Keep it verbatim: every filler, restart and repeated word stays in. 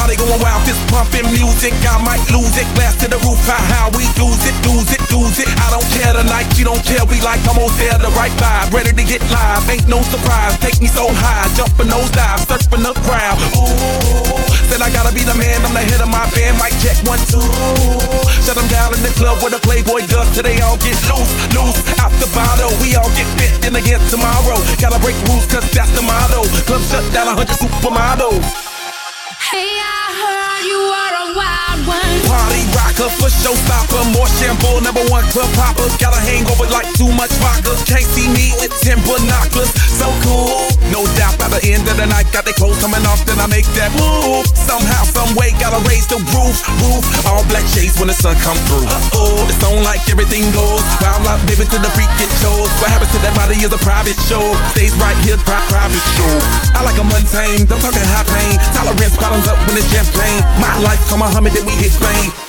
Party going wild, fist pumping music. I might lose it. Glass to the roof, how, how we lose it, lose it, lose it. I don't care tonight, you don't care. We like almost there, the right vibe. Ready to get live, ain't no surprise. Take me so high, jumping those dives, surfing the crowd. Ooh, said I gotta be the man, I'm the head of my band. Mic check one, two. Shut them down in the club where the Playboy does. Till they all get loose, loose. Out the bottle, we all get fit in again tomorrow. Gotta break rules, cause that's the motto. Club shut down, a hundred supermodels. Hey, I heard you are a wild one. Party rocker, for showstopper. More shampoo, number one club popper. Got a hangover like too much vodka. Can't see me with ten binoculars. So cool, no doubt by the end of the night. Got their clothes coming off, then I make that move. Somehow, some way, gotta raise the roof, roof. All black shades when the sun come through. Uh-oh, it's on like everything goes. Wild out, baby, till the freak get shows. What happens to that body is a private show. Stays right here, pri- private show. I like a mundane, don't talk high pain. Tolerance bottoms up when it's champagne. My life, come on, Muhammad, then we hit Spain.